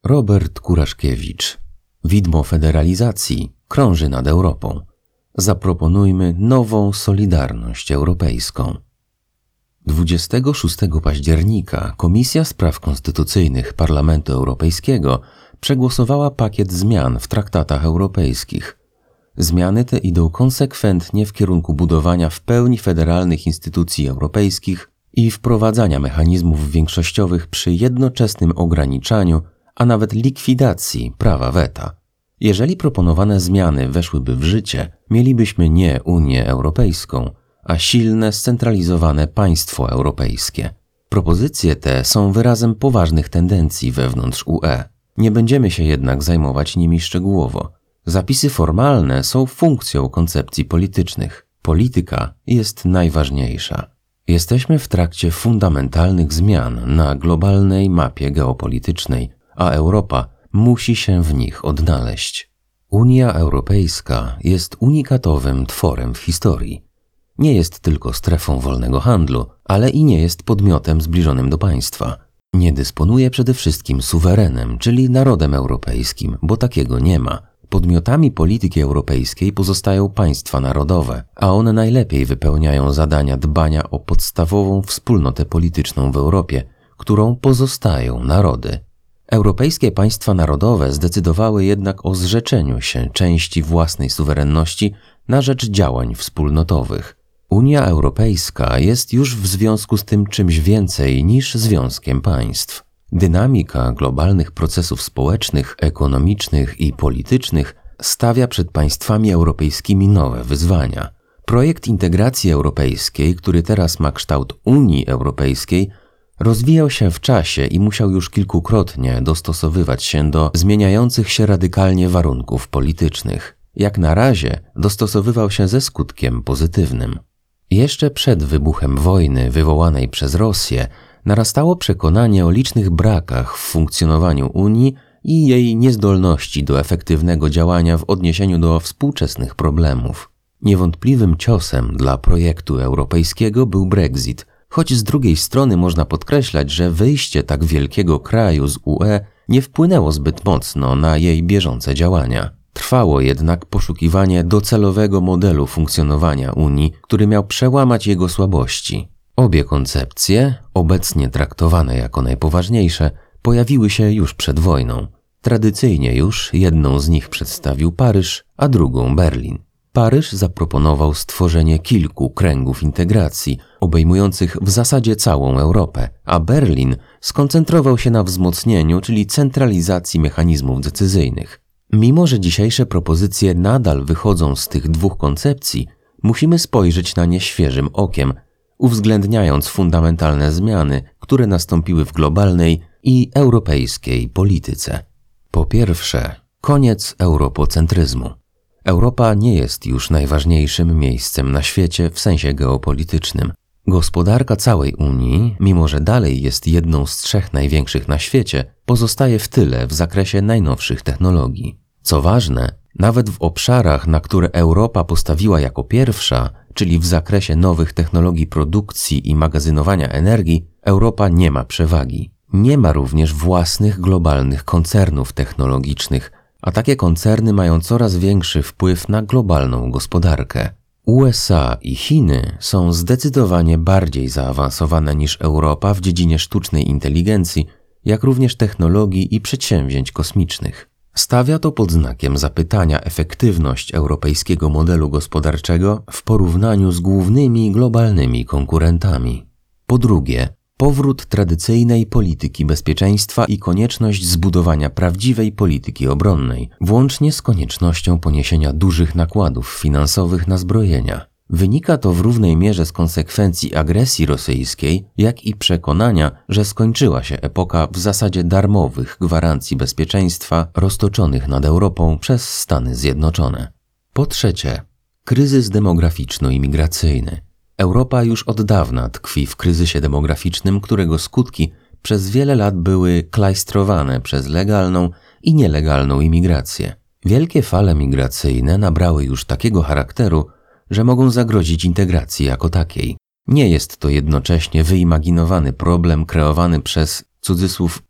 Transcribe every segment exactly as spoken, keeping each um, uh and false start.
Robert Kuraszkiewicz. Widmo federalizacji krąży nad Europą. Zaproponujmy nową solidarność europejską. dwudziestego szóstego października Komisja Spraw Konstytucyjnych Parlamentu Europejskiego przegłosowała pakiet zmian w traktatach europejskich. Zmiany te idą konsekwentnie w kierunku budowania w pełni federalnych instytucji europejskich i wprowadzania mechanizmów większościowych przy jednoczesnym ograniczaniu, a nawet likwidacji prawa weta. Jeżeli proponowane zmiany weszłyby w życie, mielibyśmy nie Unię Europejską, a silne, scentralizowane państwo europejskie. Propozycje te są wyrazem poważnych tendencji wewnątrz U E. Nie będziemy się jednak zajmować nimi szczegółowo. Zapisy formalne są funkcją koncepcji politycznych. Polityka jest najważniejsza. Jesteśmy w trakcie fundamentalnych zmian na globalnej mapie geopolitycznej, a Europa musi się w nich odnaleźć. Unia Europejska jest unikatowym tworem w historii. Nie jest tylko strefą wolnego handlu, ale i nie jest podmiotem zbliżonym do państwa. Nie dysponuje przede wszystkim suwerenem, czyli narodem europejskim, bo takiego nie ma. Podmiotami polityki europejskiej pozostają państwa narodowe, a one najlepiej wypełniają zadania dbania o podstawową wspólnotę polityczną w Europie, którą pozostają narody. Europejskie państwa narodowe zdecydowały jednak o zrzeczeniu się części własnej suwerenności na rzecz działań wspólnotowych. Unia Europejska jest już w związku z tym czymś więcej niż związkiem państw. Dynamika globalnych procesów społecznych, ekonomicznych i politycznych stawia przed państwami europejskimi nowe wyzwania. Projekt integracji europejskiej, który teraz ma kształt Unii Europejskiej, rozwijał się w czasie i musiał już kilkukrotnie dostosowywać się do zmieniających się radykalnie warunków politycznych. Jak na razie dostosowywał się ze skutkiem pozytywnym. Jeszcze przed wybuchem wojny wywołanej przez Rosję narastało przekonanie o licznych brakach w funkcjonowaniu Unii i jej niezdolności do efektywnego działania w odniesieniu do współczesnych problemów. Niewątpliwym ciosem dla projektu europejskiego był Brexit, choć z drugiej strony można podkreślać, że wyjście tak wielkiego kraju z U E nie wpłynęło zbyt mocno na jej bieżące działania. Trwało jednak poszukiwanie docelowego modelu funkcjonowania Unii, który miał przełamać jego słabości. Obie koncepcje, obecnie traktowane jako najpoważniejsze, pojawiły się już przed wojną. Tradycyjnie już jedną z nich przedstawił Paryż, a drugą Berlin. Paryż zaproponował stworzenie kilku kręgów integracji, obejmujących w zasadzie całą Europę, a Berlin skoncentrował się na wzmocnieniu, czyli centralizacji mechanizmów decyzyjnych. Mimo że dzisiejsze propozycje nadal wychodzą z tych dwóch koncepcji, musimy spojrzeć na nie świeżym okiem, uwzględniając fundamentalne zmiany, które nastąpiły w globalnej i europejskiej polityce. Po pierwsze, koniec europocentryzmu. Europa nie jest już najważniejszym miejscem na świecie w sensie geopolitycznym. Gospodarka całej Unii, mimo że dalej jest jedną z trzech największych na świecie, pozostaje w tyle w zakresie najnowszych technologii. Co ważne, nawet w obszarach, na które Europa postawiła jako pierwsza, czyli w zakresie nowych technologii produkcji i magazynowania energii, Europa nie ma przewagi. Nie ma również własnych globalnych koncernów technologicznych, a takie koncerny mają coraz większy wpływ na globalną gospodarkę. U S A i Chiny są zdecydowanie bardziej zaawansowane niż Europa w dziedzinie sztucznej inteligencji, jak również technologii i przedsięwzięć kosmicznych. Stawia to pod znakiem zapytania efektywność europejskiego modelu gospodarczego w porównaniu z głównymi globalnymi konkurentami. Po drugie, powrót tradycyjnej polityki bezpieczeństwa i konieczność zbudowania prawdziwej polityki obronnej, włącznie z koniecznością poniesienia dużych nakładów finansowych na zbrojenia. Wynika to w równej mierze z konsekwencji agresji rosyjskiej, jak i przekonania, że skończyła się epoka w zasadzie darmowych gwarancji bezpieczeństwa roztoczonych nad Europą przez Stany Zjednoczone. Po trzecie, kryzys demograficzno-imigracyjny. Europa już od dawna tkwi w kryzysie demograficznym, którego skutki przez wiele lat były klajstrowane przez legalną i nielegalną imigrację. Wielkie fale migracyjne nabrały już takiego charakteru, że mogą zagrozić integracji jako takiej. Nie jest to jednocześnie wyimaginowany problem kreowany przez, cudzysłów,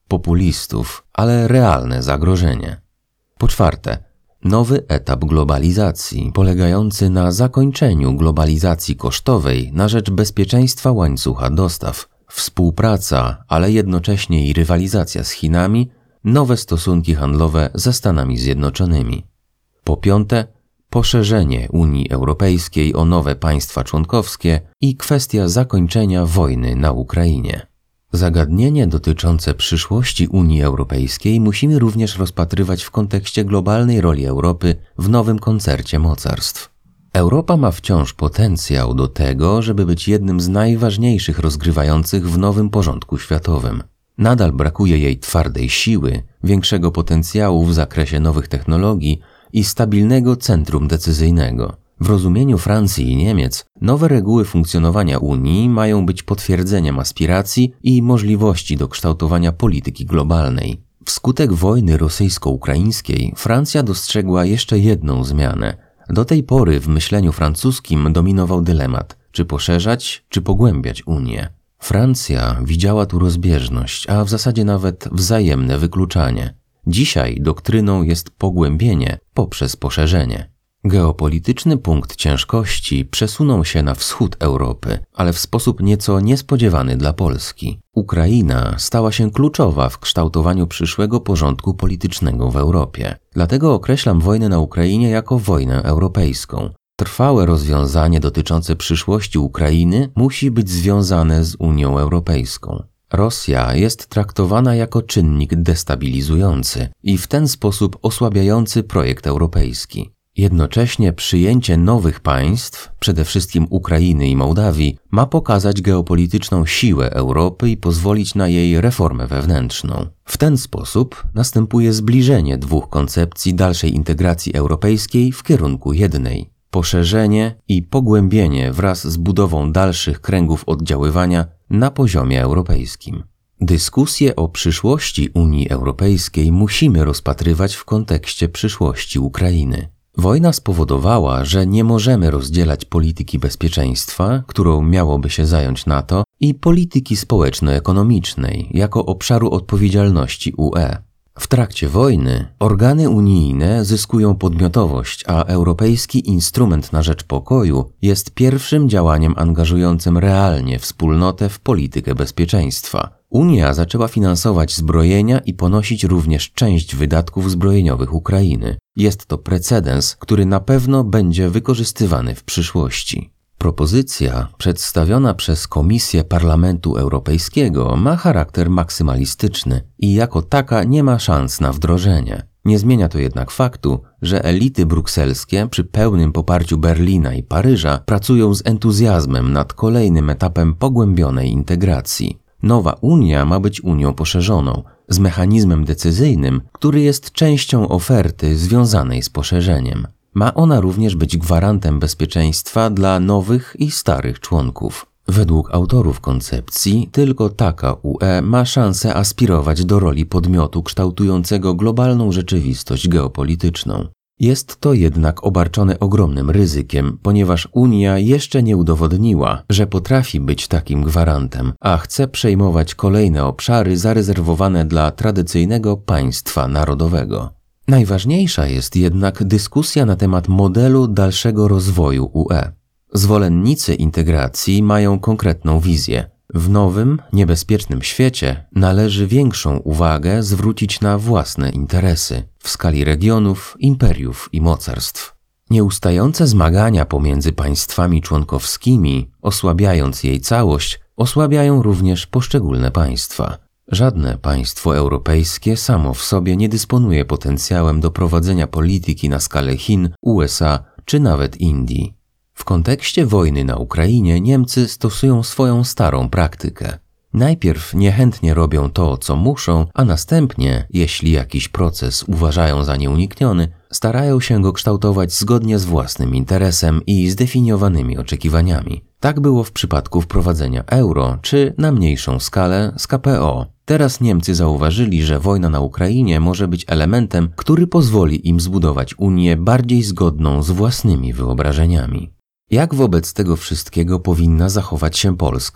populistów, ale realne zagrożenie. Po czwarte, nowy etap globalizacji, polegający na zakończeniu globalizacji kosztowej na rzecz bezpieczeństwa łańcucha dostaw, współpraca, ale jednocześnie i rywalizacja z Chinami, nowe stosunki handlowe ze Stanami Zjednoczonymi. Po piąte, poszerzenie Unii Europejskiej o nowe państwa członkowskie i kwestia zakończenia wojny na Ukrainie. Zagadnienie dotyczące przyszłości Unii Europejskiej musimy również rozpatrywać w kontekście globalnej roli Europy w nowym koncercie mocarstw. Europa ma wciąż potencjał do tego, żeby być jednym z najważniejszych rozgrywających w nowym porządku światowym. Nadal brakuje jej twardej siły, większego potencjału w zakresie nowych technologii i stabilnego centrum decyzyjnego. W rozumieniu Francji i Niemiec nowe reguły funkcjonowania Unii mają być potwierdzeniem aspiracji i możliwości do kształtowania polityki globalnej. Wskutek wojny rosyjsko-ukraińskiej Francja dostrzegła jeszcze jedną zmianę. Do tej pory w myśleniu francuskim dominował dylemat, czy poszerzać, czy pogłębiać Unię. Francja widziała tu rozbieżność, a w zasadzie nawet wzajemne wykluczanie. Dzisiaj doktryną jest pogłębienie poprzez poszerzenie. Geopolityczny punkt ciężkości przesunął się na wschód Europy, ale w sposób nieco niespodziewany dla Polski. Ukraina stała się kluczowa w kształtowaniu przyszłego porządku politycznego w Europie. Dlatego określam wojnę na Ukrainie jako wojnę europejską. Trwałe rozwiązanie dotyczące przyszłości Ukrainy musi być związane z Unią Europejską. Rosja jest traktowana jako czynnik destabilizujący i w ten sposób osłabiający projekt europejski. Jednocześnie przyjęcie nowych państw, przede wszystkim Ukrainy i Mołdawii, ma pokazać geopolityczną siłę Europy i pozwolić na jej reformę wewnętrzną. W ten sposób następuje zbliżenie dwóch koncepcji dalszej integracji europejskiej w kierunku jednej. Poszerzenie i pogłębienie wraz z budową dalszych kręgów oddziaływania na poziomie europejskim. Dyskusję o przyszłości Unii Europejskiej musimy rozpatrywać w kontekście przyszłości Ukrainy. Wojna spowodowała, że nie możemy rozdzielać polityki bezpieczeństwa, którą miałoby się zająć NATO, i polityki społeczno-ekonomicznej jako obszaru odpowiedzialności U E. W trakcie wojny organy unijne zyskują podmiotowość, a Europejski Instrument na Rzecz Pokoju jest pierwszym działaniem angażującym realnie wspólnotę w politykę bezpieczeństwa. Unia zaczęła finansować zbrojenia i ponosić również część wydatków zbrojeniowych Ukrainy. Jest to precedens, który na pewno będzie wykorzystywany w przyszłości. Propozycja przedstawiona przez Komisję Parlamentu Europejskiego ma charakter maksymalistyczny i jako taka nie ma szans na wdrożenie. Nie zmienia to jednak faktu, że elity brukselskie przy pełnym poparciu Berlina i Paryża pracują z entuzjazmem nad kolejnym etapem pogłębionej integracji. Nowa Unia ma być Unią poszerzoną, z mechanizmem decyzyjnym, który jest częścią oferty związanej z poszerzeniem. Ma ona również być gwarantem bezpieczeństwa dla nowych i starych członków. Według autorów koncepcji tylko taka U E ma szansę aspirować do roli podmiotu kształtującego globalną rzeczywistość geopolityczną. Jest to jednak obarczone ogromnym ryzykiem, ponieważ Unia jeszcze nie udowodniła, że potrafi być takim gwarantem, a chce przejmować kolejne obszary zarezerwowane dla tradycyjnego państwa narodowego. Najważniejsza jest jednak dyskusja na temat modelu dalszego rozwoju U E. Zwolennicy integracji mają konkretną wizję. W nowym, niebezpiecznym świecie należy większą uwagę zwrócić na własne interesy w skali regionów, imperiów i mocarstw. Nieustające zmagania pomiędzy państwami członkowskimi, osłabiając jej całość, osłabiają również poszczególne państwa. Żadne państwo europejskie samo w sobie nie dysponuje potencjałem do prowadzenia polityki na skalę Chin, U S A czy nawet Indii. W kontekście wojny na Ukrainie Niemcy stosują swoją starą praktykę. Najpierw niechętnie robią to, co muszą, a następnie, jeśli jakiś proces uważają za nieunikniony, starają się go kształtować zgodnie z własnym interesem i zdefiniowanymi oczekiwaniami. Tak było w przypadku wprowadzenia euro, czy na mniejszą skalę z K P O. Teraz Niemcy zauważyli, że wojna na Ukrainie może być elementem, który pozwoli im zbudować Unię bardziej zgodną z własnymi wyobrażeniami. Jak wobec tego wszystkiego powinna zachować się Polska?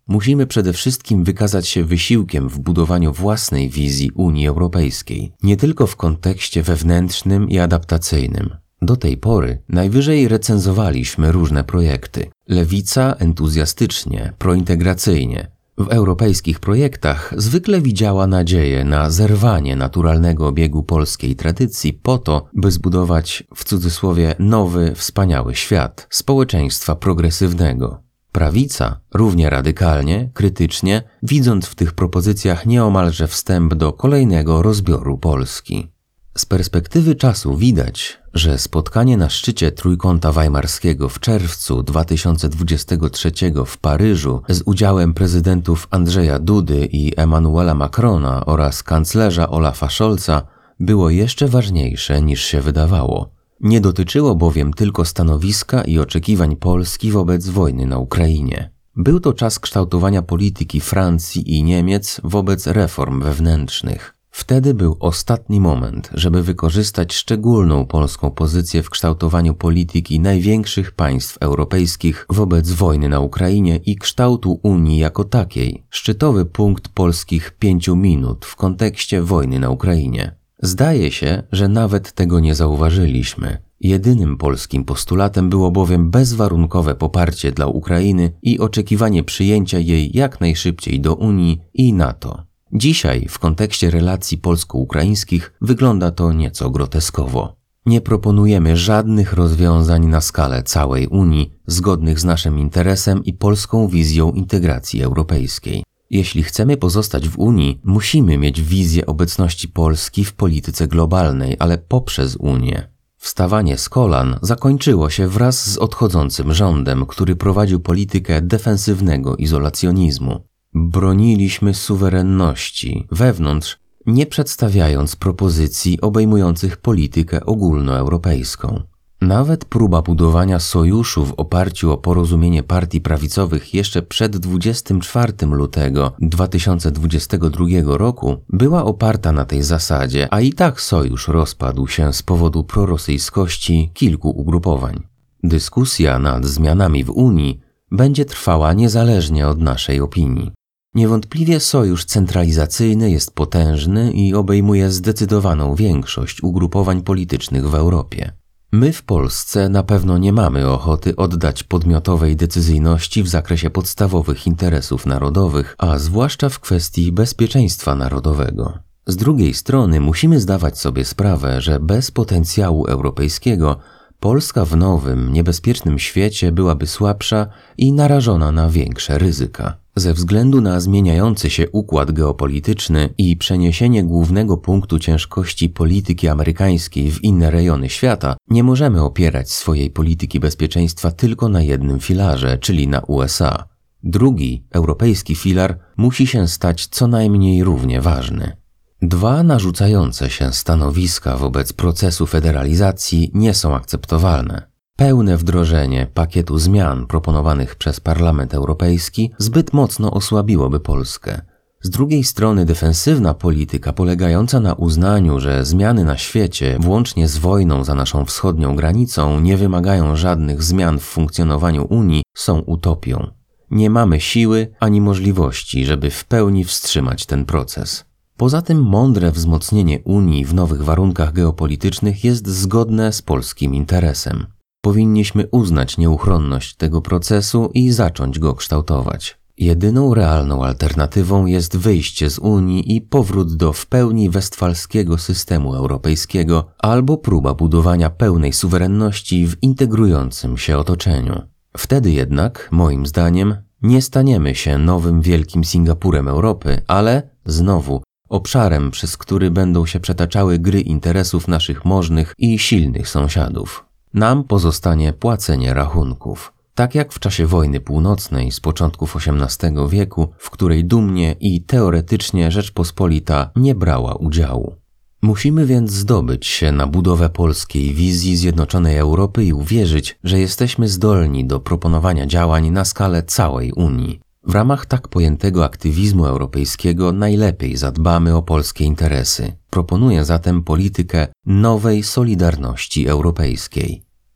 Musimy przede wszystkim wykazać się wysiłkiem w budowaniu własnej wizji Unii Europejskiej, nie tylko w kontekście wewnętrznym i adaptacyjnym. Do tej pory najwyżej recenzowaliśmy różne projekty. Lewica entuzjastycznie, prointegracyjnie. W europejskich projektach zwykle widziała nadzieję na zerwanie naturalnego biegu polskiej tradycji po to, by zbudować w cudzysłowie nowy, wspaniały świat społeczeństwa progresywnego. Prawica równie radykalnie, krytycznie, widząc w tych propozycjach nieomalże wstęp do kolejnego rozbioru Polski. Z perspektywy czasu widać, że spotkanie na szczycie Trójkąta Weimarskiego w czerwcu dwa tysiące dwudziestego trzeciego w Paryżu z udziałem prezydentów Andrzeja Dudy i Emmanuela Macrona oraz kanclerza Olafa Scholza było jeszcze ważniejsze niż się wydawało. Nie dotyczyło bowiem tylko stanowiska i oczekiwań Polski wobec wojny na Ukrainie. Był to czas kształtowania polityki Francji i Niemiec wobec reform wewnętrznych. Wtedy był ostatni moment, żeby wykorzystać szczególną polską pozycję w kształtowaniu polityki największych państw europejskich wobec wojny na Ukrainie i kształtu Unii jako takiej. Szczytowy punkt polskich pięciu minut w kontekście wojny na Ukrainie. Zdaje się, że nawet tego nie zauważyliśmy. Jedynym polskim postulatem było bowiem bezwarunkowe poparcie dla Ukrainy i oczekiwanie przyjęcia jej jak najszybciej do Unii i NATO. Dzisiaj, w kontekście relacji polsko-ukraińskich, wygląda to nieco groteskowo. Nie proponujemy żadnych rozwiązań na skalę całej Unii, zgodnych z naszym interesem i polską wizją integracji europejskiej. Jeśli chcemy pozostać w Unii, musimy mieć wizję obecności Polski w polityce globalnej, ale poprzez Unię. Wstawanie z kolan zakończyło się wraz z odchodzącym rządem, który prowadził politykę defensywnego izolacjonizmu. Broniliśmy suwerenności wewnątrz, nie przedstawiając propozycji obejmujących politykę ogólnoeuropejską. Nawet próba budowania sojuszu w oparciu o porozumienie partii prawicowych jeszcze przed dwudziestego czwartego lutego dwa tysiące dwudziestego drugiego roku była oparta na tej zasadzie, a i tak sojusz rozpadł się z powodu prorosyjskości kilku ugrupowań. Dyskusja nad zmianami w Unii będzie trwała niezależnie od naszej opinii. Niewątpliwie sojusz centralizacyjny jest potężny i obejmuje zdecydowaną większość ugrupowań politycznych w Europie. My w Polsce na pewno nie mamy ochoty oddać podmiotowej decyzyjności w zakresie podstawowych interesów narodowych, a zwłaszcza w kwestii bezpieczeństwa narodowego. Z drugiej strony musimy zdawać sobie sprawę, że bez potencjału europejskiego Polska w nowym, niebezpiecznym świecie byłaby słabsza i narażona na większe ryzyka. Ze względu na zmieniający się układ geopolityczny i przeniesienie głównego punktu ciężkości polityki amerykańskiej w inne rejony świata, nie możemy opierać swojej polityki bezpieczeństwa tylko na jednym filarze, czyli na U S A. Drugi, europejski filar, musi się stać co najmniej równie ważny. Dwa narzucające się stanowiska wobec procesu federalizacji nie są akceptowalne. Pełne wdrożenie pakietu zmian proponowanych przez Parlament Europejski zbyt mocno osłabiłoby Polskę. Z drugiej strony defensywna polityka polegająca na uznaniu, że zmiany na świecie, włącznie z wojną za naszą wschodnią granicą, nie wymagają żadnych zmian w funkcjonowaniu Unii, są utopią. Nie mamy siły ani możliwości, żeby w pełni wstrzymać ten proces. Poza tym mądre wzmocnienie Unii w nowych warunkach geopolitycznych jest zgodne z polskim interesem. Powinniśmy uznać nieuchronność tego procesu i zacząć go kształtować. Jedyną realną alternatywą jest wyjście z Unii i powrót do w pełni westfalskiego systemu europejskiego albo próba budowania pełnej suwerenności w integrującym się otoczeniu. Wtedy jednak, moim zdaniem, nie staniemy się nowym wielkim Singapurem Europy, ale, znowu, obszarem, przez który będą się przetaczały gry interesów naszych możnych i silnych sąsiadów. Nam pozostanie płacenie rachunków. Tak jak w czasie wojny północnej z początków osiemnastego wieku, w której dumnie i teoretycznie Rzeczpospolita nie brała udziału. Musimy więc zdobyć się na budowę polskiej wizji zjednoczonej Europy i uwierzyć, że jesteśmy zdolni do proponowania działań na skalę całej Unii. W ramach tak pojętego aktywizmu europejskiego najlepiej zadbamy o polskie interesy. Proponuję zatem politykę nowej solidarności europejskiej.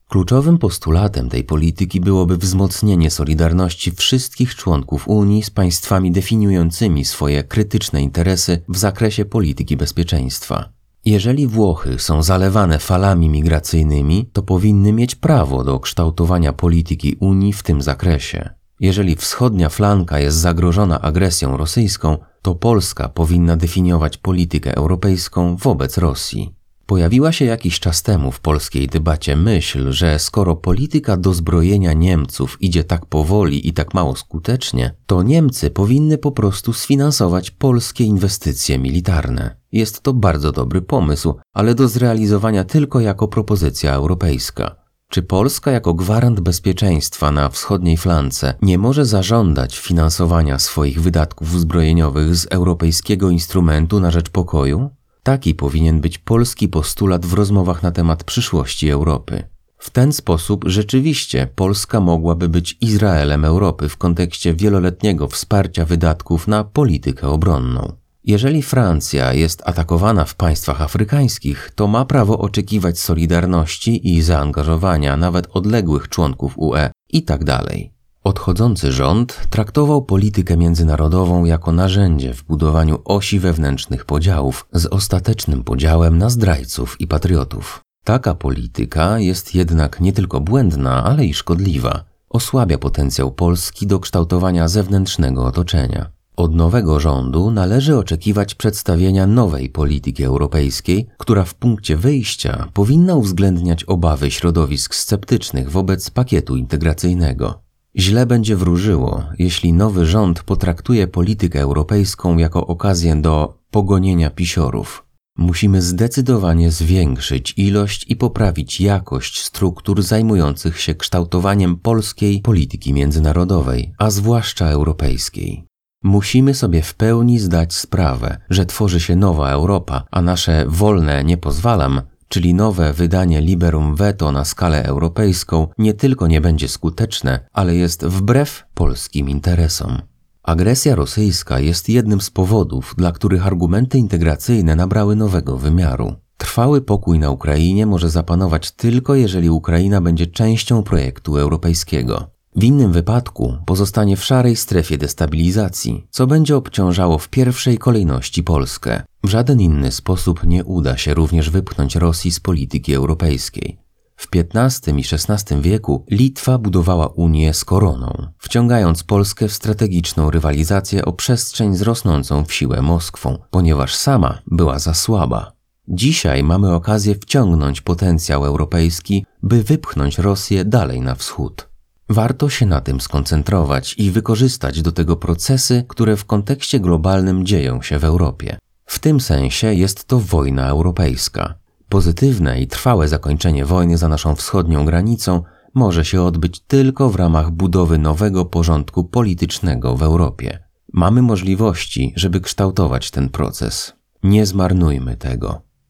Kluczowym postulatem tej polityki byłoby wzmocnienie solidarności wszystkich członków Unii z państwami definiującymi swoje krytyczne interesy w zakresie polityki bezpieczeństwa. Jeżeli Włochy są zalewane falami migracyjnymi, to powinny mieć prawo do kształtowania polityki Unii w tym zakresie. Jeżeli wschodnia flanka jest zagrożona agresją rosyjską, to Polska powinna definiować politykę europejską wobec Rosji. Pojawiła się jakiś czas temu w polskiej debacie myśl, że skoro polityka dozbrojenia Niemców idzie tak powoli i tak mało skutecznie, to Niemcy powinny po prostu sfinansować polskie inwestycje militarne. Jest to bardzo dobry pomysł, ale do zrealizowania tylko jako propozycja europejska. Czy Polska jako gwarant bezpieczeństwa na wschodniej flance nie może zażądać finansowania swoich wydatków zbrojeniowych z Europejskiego Instrumentu na rzecz Pokoju? Taki powinien być polski postulat w rozmowach na temat przyszłości Europy. W ten sposób rzeczywiście Polska mogłaby być Izraelem Europy w kontekście wieloletniego wsparcia wydatków na politykę obronną. Jeżeli Francja jest atakowana w państwach afrykańskich, to ma prawo oczekiwać solidarności i zaangażowania nawet odległych członków U E i tak dalej. Odchodzący rząd traktował politykę międzynarodową jako narzędzie w budowaniu osi wewnętrznych podziałów z ostatecznym podziałem na zdrajców i patriotów. Taka polityka jest jednak nie tylko błędna, ale i szkodliwa. Osłabia potencjał Polski do kształtowania zewnętrznego otoczenia. Od nowego rządu należy oczekiwać przedstawienia nowej polityki europejskiej, która w punkcie wyjścia powinna uwzględniać obawy środowisk sceptycznych wobec pakietu integracyjnego. Źle będzie wróżyło, jeśli nowy rząd potraktuje politykę europejską jako okazję do pogonienia pisiorów. Musimy zdecydowanie zwiększyć ilość i poprawić jakość struktur zajmujących się kształtowaniem polskiej polityki międzynarodowej, a zwłaszcza europejskiej. Musimy sobie w pełni zdać sprawę, że tworzy się nowa Europa, a nasze wolne nie pozwalam, czyli nowe wydanie liberum veto na skalę europejską, nie tylko nie będzie skuteczne, ale jest wbrew polskim interesom. Agresja rosyjska jest jednym z powodów, dla których argumenty integracyjne nabrały nowego wymiaru. Trwały pokój na Ukrainie może zapanować tylko jeżeli Ukraina będzie częścią projektu europejskiego. W innym wypadku pozostanie w szarej strefie destabilizacji, co będzie obciążało w pierwszej kolejności Polskę. W żaden inny sposób nie uda się również wypchnąć Rosji z polityki europejskiej. W piętnastym i szesnastym wieku Litwa budowała Unię z koroną, wciągając Polskę w strategiczną rywalizację o przestrzeń z rosnącą w siłę Moskwą, ponieważ sama była za słaba. Dzisiaj mamy okazję wciągnąć potencjał europejski, by wypchnąć Rosję dalej na wschód. Warto się na tym skoncentrować i wykorzystać do tego procesy, które w kontekście globalnym dzieją się w Europie. W tym sensie jest to wojna europejska. Pozytywne i trwałe zakończenie wojny za naszą wschodnią granicą może się odbyć tylko w ramach budowy nowego porządku politycznego w Europie. Mamy możliwości, żeby kształtować ten proces. Nie zmarnujmy tego.